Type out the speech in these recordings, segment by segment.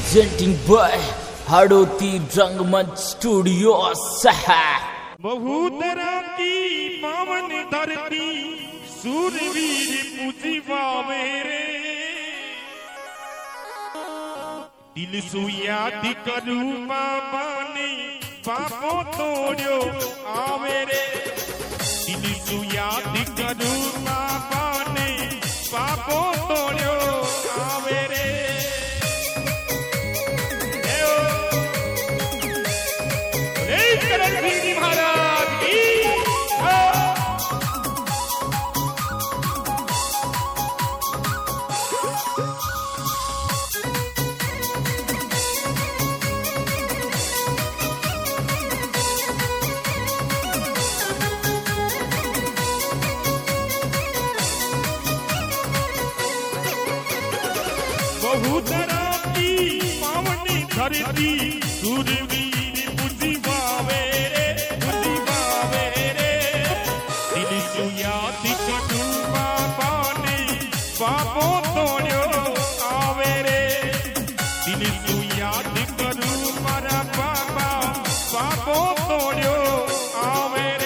presenting by Hadoti Rangmanch Studios. बहुतरा की पावन धरती सूरवीर पूजिवा मेरे दिल सु याद करूं बाबा ने पापों तोड़ो आवेरे दिल सु याद करूं बाबा ने पापों तोड़ो आवेरे बहुतरा की पावन धरती सूरवीर पूजिवा मेरे दिल सु याद करूं बाबा ने पापों तोड़ो आवेरे दिल सु याद करूं मारा बाबा पापों तोड़ो आवेरे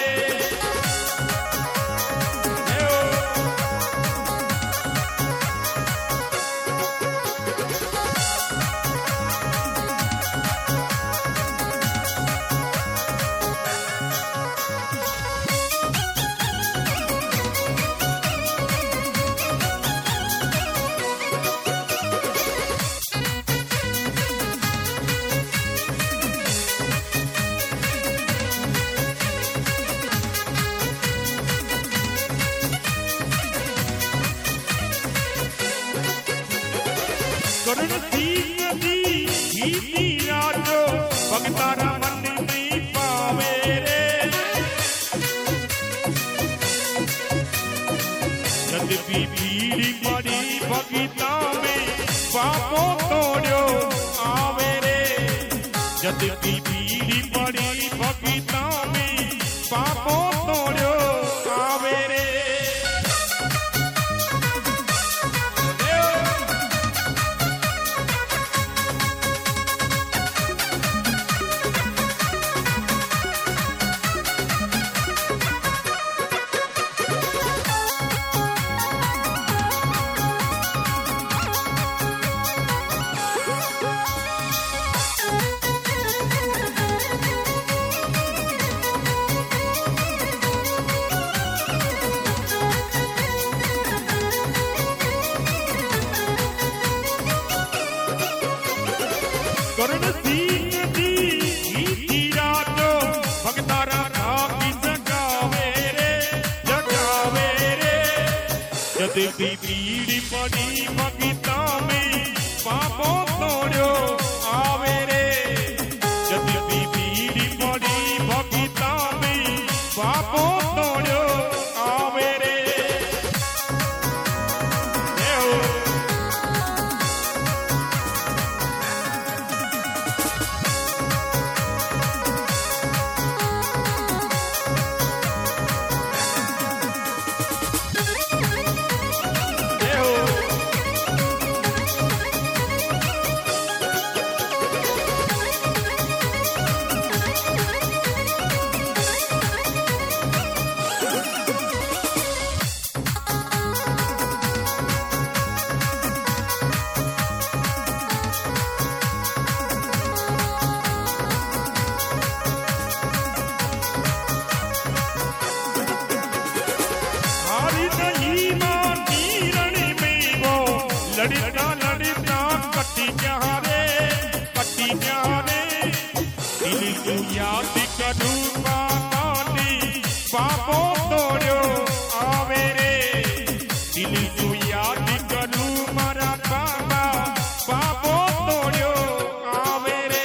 करुण दीन दी गीती राजो भगतारा मन नहीं पावे रे जद भी भीड़ पड़ी भगता में पापों तोड़ो आवे रे जद भी भीड़ पड़ी भगता में पापों तोड़ो आवे रे करुण दीन दी गीती राजो भगतारा नामी जगावे रे जद भी भीड़ पड़ी भगता में पापों तोड़ो आवे रे जद भी भीड़ पड़ी भगता में पापों तोड़ो आवे रे लड़ता कटी जारे दिल सु याद करूं बाबा ने पापों तोड़ो आवे रे दिल सु याद करूं मारा बाबा पापों तोड़ो आवे रे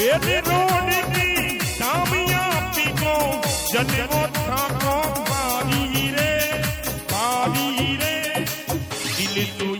बेली रोड की दामिया पिको जन्मो थाको बारी रे दिल तू